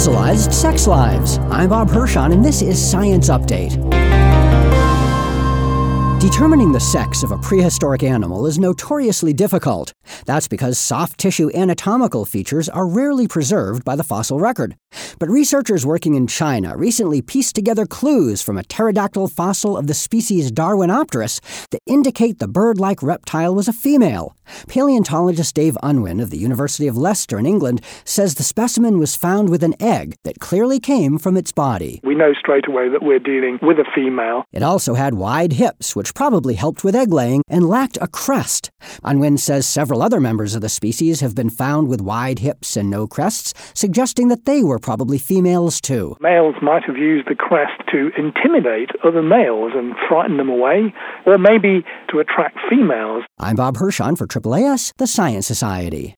Fossilized Sex Lives. I'm Bob Hirschon, and this is Science Update. Determining the sex of a prehistoric animal is notoriously difficult. That's because soft tissue anatomical features are rarely preserved by the fossil record. But researchers working in China recently pieced together clues from a pterodactyl fossil of the species Darwinopterus that indicate the bird-like reptile was a female. Paleontologist Dave Unwin of the University of Leicester in England says the specimen was found with an egg that clearly came from its body. We know straight away that we're dealing with a female. It also had wide hips, which probably helped with egg laying, and lacked a crest. Unwin says several other members of the species have been found with wide hips and no crests, suggesting that they were probably females too. Males might have used the crest to intimidate other males and frighten them away, or maybe to attract females. I'm Bob Hirschon for AAAS, the Science Society.